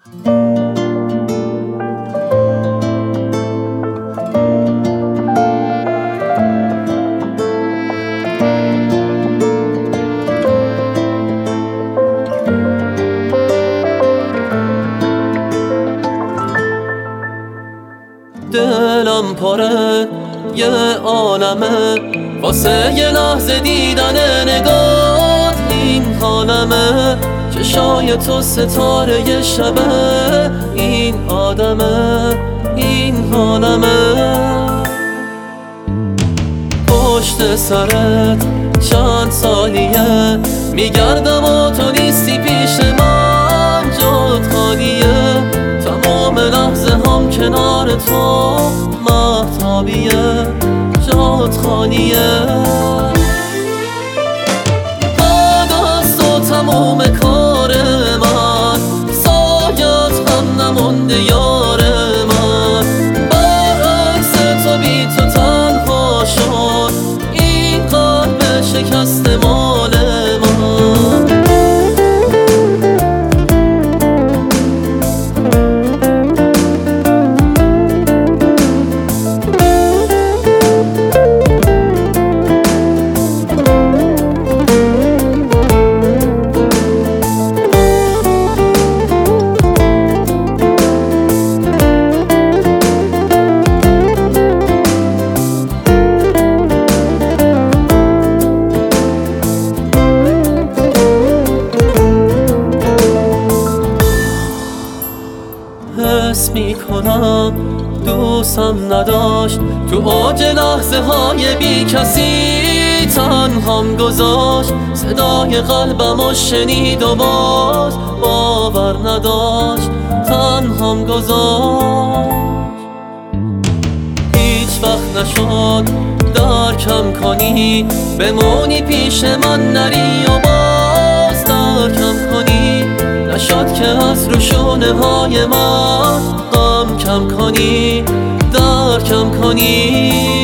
دلم پره یه عالمه واسه یه لحظه دیدن نگات. این حالمه چشای تو ستاره یه شبه. این آدمه این حالمه. پشت سرت چند سالیه میگردم و تو نیستی پیش من. جات خالیه تمام لحظه هم کنار تو مهتابیه. جات خالیه بعد از تو تموم کار من. سایت هم نمونده یار من. برعکس تو بی تو تنها شد این قلب شکست مال من. حس میکنم دوستم نداشت تو اوج لحظه های بی کسی. تنهام گذاشت صدای قلبمو شنید و باور نداشت. تنهام گذاشت هیچ وقت نشد درکم کنی. بمونی پیش من نری و باز درکم کنی. نشد که از رو شونه های من غم کم کنی. درکم کنی.